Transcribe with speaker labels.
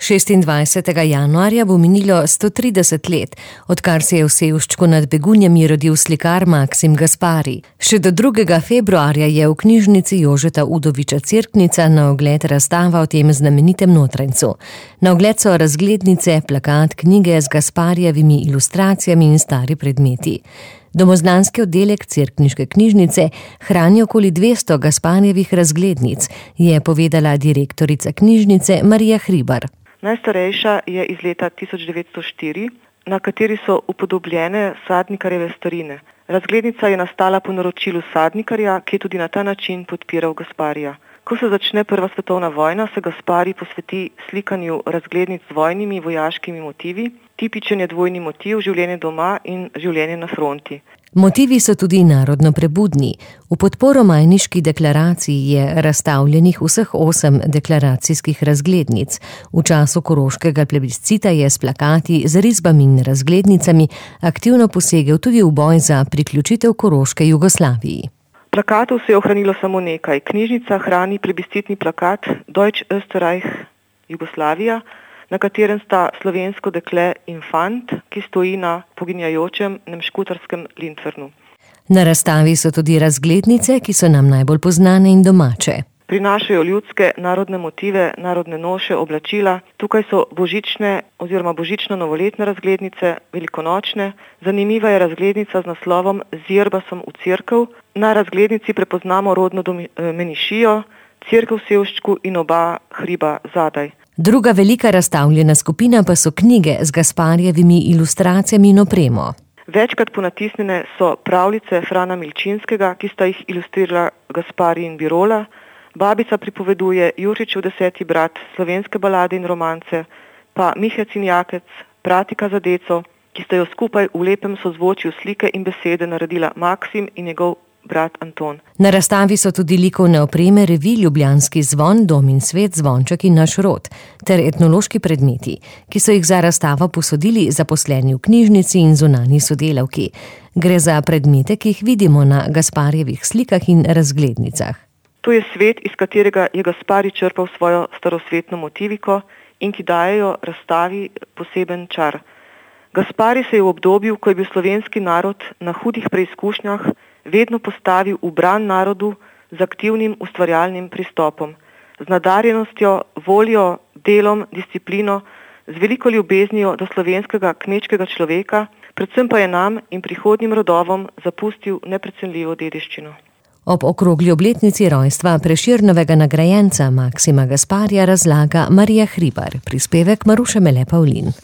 Speaker 1: 26. januarja bo minilo 130 let, odkar se je v Sevščku nad Begunjami rodil slikar Maksim Gaspari. Še do 2. februarja je v knjižnici Jožeta Udoviča Cerknica na ogled razstava o tem znamenitem notranjcu. Na ogled so razglednice, plakat, knjige z Gasparijevimi ilustracijami in stari predmeti. Domoznanski oddelek Cerkniške knjižnice hrani okoli 200 Gasparijevih razglednic, je povedala direktorica knjižnice Marija Hribar.
Speaker 2: Najstarejša je iz leta 1904, na kateri so upodobljene Sadnikarjeve starine. Razglednica je nastala po naročilu Sadnikarja, ki je tudi na ta način podpiral Gasparija. Ko se začne Prva svetovna vojna, se Gaspari posveti slikanju razglednic z vojnimi vojaškimi motivi. Tipičen je dvojni motiv življenje doma in življenje na fronti.
Speaker 1: Motivi so tudi narodno prebudni. V podporo Majniški deklaraciji je razstavljenih vseh 8 deklaracijskih razglednic. V času koroškega plebiscita je s plakati, z risbami in razglednicami aktivno posegel tudi v boj za priključitev Koroške Jugoslaviji.
Speaker 2: Plakatov se je ohranilo samo nekaj. Knjižnica hrani plebiscitni plakat Deutsch Österreich Jugoslavija, na katerem sta slovensko dekle in fant, ki stoji na poginjajočem nemškutarskem Lindfernu.
Speaker 1: Na razstavi so tudi razglednice, ki so nam najbolj poznane in domače.
Speaker 2: Prinašajo ljudske narodne motive, narodne noše, oblačila. Tukaj so božične oziroma božično-novoletne razglednice, velikonočne. Zanimiva je razglednica z naslovom Z Jerbasom v cerkev. Na razglednici prepoznamo rodno menišijo, cerkev v Sevščku in oba hriba zadaj.
Speaker 1: Druga velika razstavljena skupina pa so knjige z Gasparijevimi ilustracijami in opremo.
Speaker 2: Večkrat ponatisnjene so pravljice Frana Milčinskega, ki sta jih ilustrirala Gaspari in Birola. Babica pripoveduje, Jurčičev 10. brat, slovenske balade in romance, pa Mihec in Jakec, Pratika za deco, ki sta jo skupaj v lepem sozvočju slike in besede naredila Maksim in njegov brat Anton.
Speaker 1: Na razstavi so tudi likovne opreme revij Ljubljanski zvon, Dom in svet, Zvonček in naš rod, ter etnološki predmeti, ki so jih za razstavo posodili zaposleni v knjižnici in zunanji sodelavki. Gre za predmete, ki jih vidimo na Gasparijevih slikah in razglednicah.
Speaker 2: To je svet, iz katerega je Gaspari črpal svojo starosvetno motiviko in ki dajejo razstavi poseben čar. Gaspari se je v obdobju, ko je bil slovenski narod na hudih preizkušnjah, vedno postavil v bran narodu z aktivnim ustvarjalnim pristopom, z nadarjenostjo, voljo, delom, disciplino, z veliko ljubeznijo do slovenskega kmečkega človeka, predvsem pa je nam in prihodnjim rodovom zapustil neprecenljivo dediščino.
Speaker 1: Ob okrogli obletnici rojstva Prešernovega nagrajenca Maksima Gasparija razlaga Marija Hribar, prispevek Maruše Mele Pavlin.